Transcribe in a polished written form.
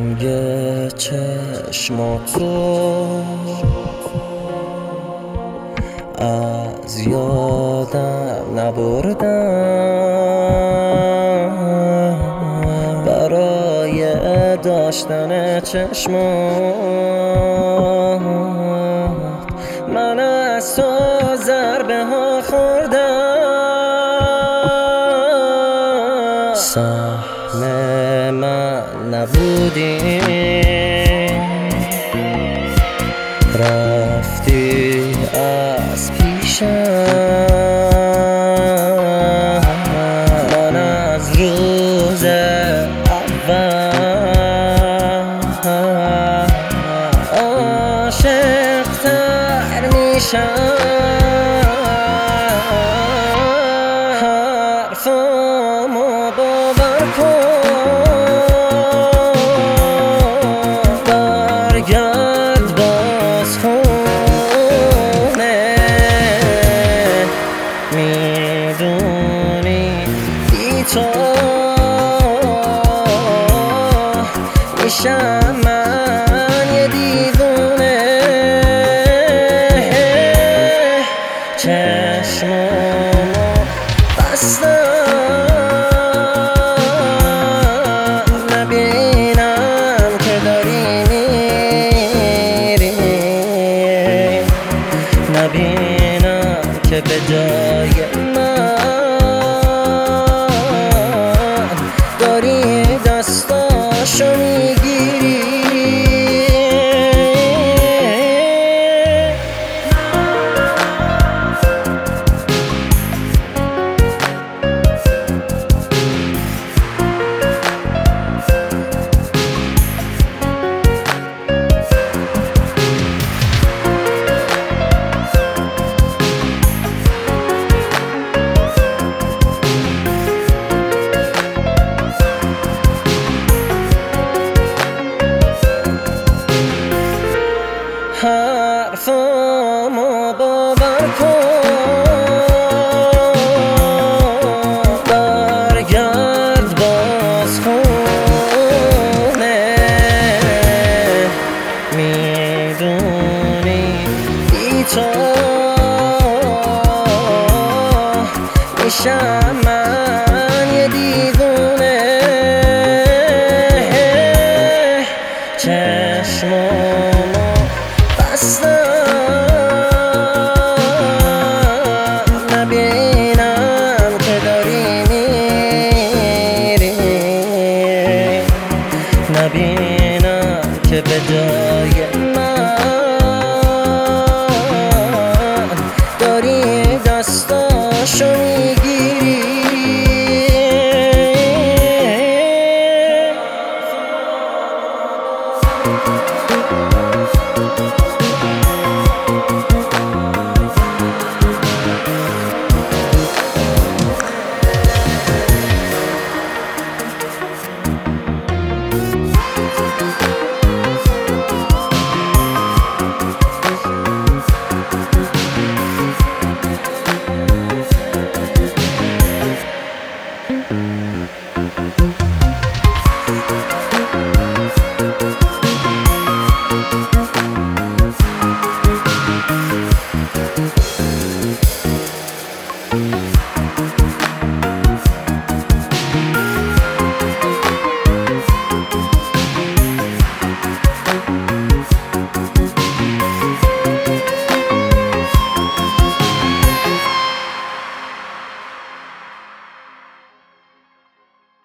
رنگ چشماتو از یادم نبردم، برای داشتن چشمات من از تو ضربه ها خوردم. سهم من نبودی، رفتی از پیشم. من از روز اول عاشق‌تر میشم. حرفامو باور کن، برگرد باز خونه. میدونی بی تو میشم من یه دیوونه. چشمامو بستم، نبینم که داری میری، نبینم که به جای من داری دستاشو میگیری. حرفامو باور کن، برگرد باز خونه. میدونی بی تو میشم من یه دیوونه. چشمامو بستم، نبینم که داری میری، نبینم که به جای من داری دستاشو میگیری.